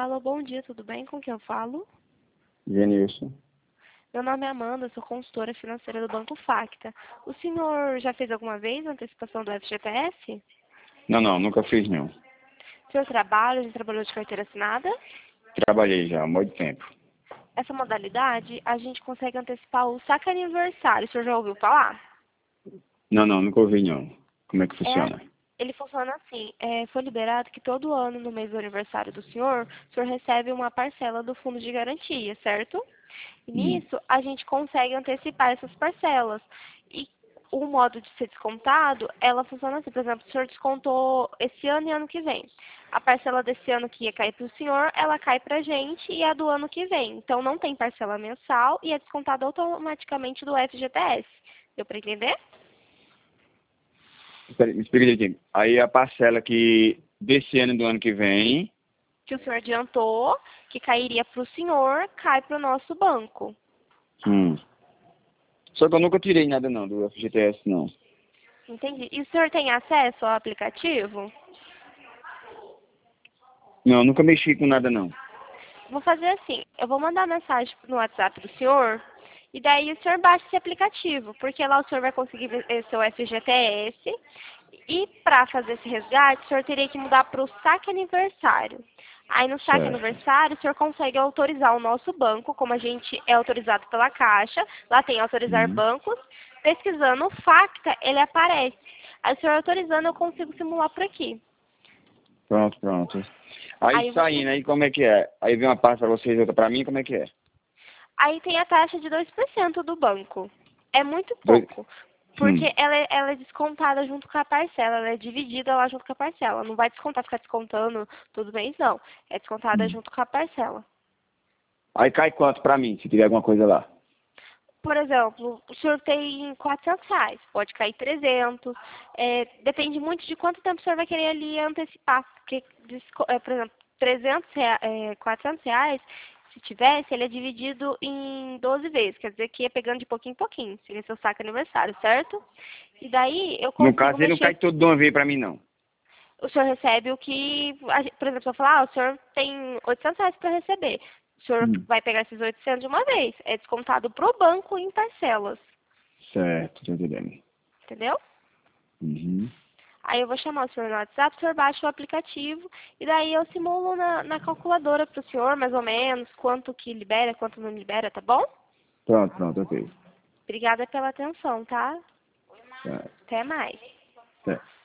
Alô, bom dia, tudo bem? Com quem eu falo? Genilson. Meu nome é Amanda, sou consultora financeira do Banco Facta. O senhor já fez alguma vez a antecipação do FGTS? Não, nunca fiz não. O senhor trabalha, já trabalhou de carteira assinada? Trabalhei já há muito tempo. Essa modalidade, a gente consegue antecipar o saque aniversário. O senhor já ouviu falar? Não, nunca ouvi não. Como é que funciona? Ele funciona assim, foi liberado que todo ano, no mês do aniversário do senhor, o senhor recebe uma parcela do fundo de garantia, certo? E nisso, a gente consegue antecipar essas parcelas. E o modo de ser descontado, ela funciona assim, por exemplo, o senhor descontou esse ano e ano que vem. A parcela desse ano que ia cair para o senhor, ela cai para a gente e a do ano que vem. Então, não tem parcela mensal e é descontado automaticamente do FGTS. Deu para entender? Me explica direitinho. Aí a parcela que desse ano e do ano que vem... Que o senhor adiantou, que cairia para o senhor, cai para o nosso banco. Só que eu nunca tirei nada não do FGTS não. Entendi. E o senhor tem acesso ao aplicativo? Não, nunca mexi com nada não. Vou fazer assim, eu vou mandar mensagem no WhatsApp do senhor, e daí o senhor baixa esse aplicativo, porque lá o senhor vai conseguir ver seu FGTS, e para fazer esse resgate, o senhor teria que mudar para o saque aniversário. Aí no saque Certo. aniversário, o senhor consegue autorizar o nosso banco, como a gente é autorizado pela Caixa, lá tem autorizar bancos, pesquisando o Facta, ele aparece. Aí o senhor autorizando, eu consigo simular por aqui. Pronto. Aí Aí saindo, aí como é que é? Aí vem uma parte pra vocês e outra pra mim, como é que é? Aí tem a taxa de 2% do banco. É muito Dois... pouco, porque ela é descontada junto com a parcela, ela é dividida lá junto com a parcela. Não vai descontar, ficar descontando todo mês, não. É descontada junto com a parcela. Aí cai quanto pra mim, se tiver alguma coisa lá? Por exemplo, o senhor tem R$ 400, pode cair 300. Depende muito de quanto tempo o senhor vai querer ali antecipar. Porque, por exemplo, R$ 400, se tivesse, ele é dividido em 12 vezes. Quer dizer que ia pegando de pouquinho em pouquinho. Seria seu saque aniversário, certo? E daí eu No consigo caso, ele não cai mexer. todo de uma vez pra mim não. O senhor recebe o que, por exemplo, se eu falar, o senhor tem R$ 800 para receber. O senhor vai pegar esses 800 de uma vez. É descontado pro banco em parcelas. Certo, tô entendendo. Entendeu? Uhum. Aí eu vou chamar o senhor no WhatsApp, o senhor baixa o aplicativo e daí eu simulo na calculadora pro senhor, mais ou menos, quanto que libera, quanto não libera, tá bom? Pronto, ok. Obrigada pela atenção, tá? Certo. Até mais. Certo.